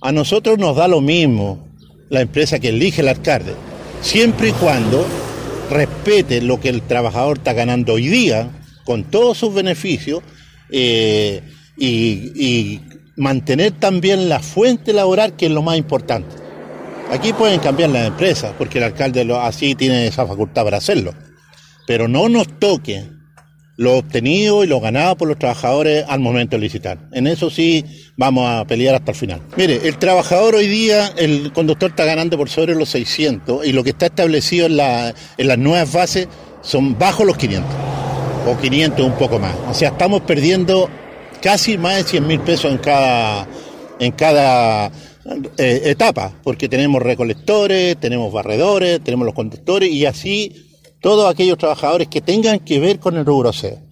a nosotros nos da lo mismo la empresa que elige el alcalde, siempre y cuando respete lo que el trabajador está ganando hoy día, con todos sus beneficios, y mantener también la fuente laboral, que es lo más importante. Aquí pueden cambiar las empresas, porque el alcalde así tiene esa facultad para hacerlo, pero no nos toque lo obtenido y lo ganado por los trabajadores al momento de licitar. En eso sí vamos a pelear hasta el final. Mire, el trabajador hoy día, el conductor está ganando por sobre los 600, y lo que está establecido en las nuevas bases son bajo los 500, o 500 un poco más. O sea, estamos perdiendo casi más de 100.000 pesos en cada etapa, porque tenemos recolectores, tenemos barredores, tenemos los conductores, y así todos aquellos trabajadores que tengan que ver con el rubro SEO.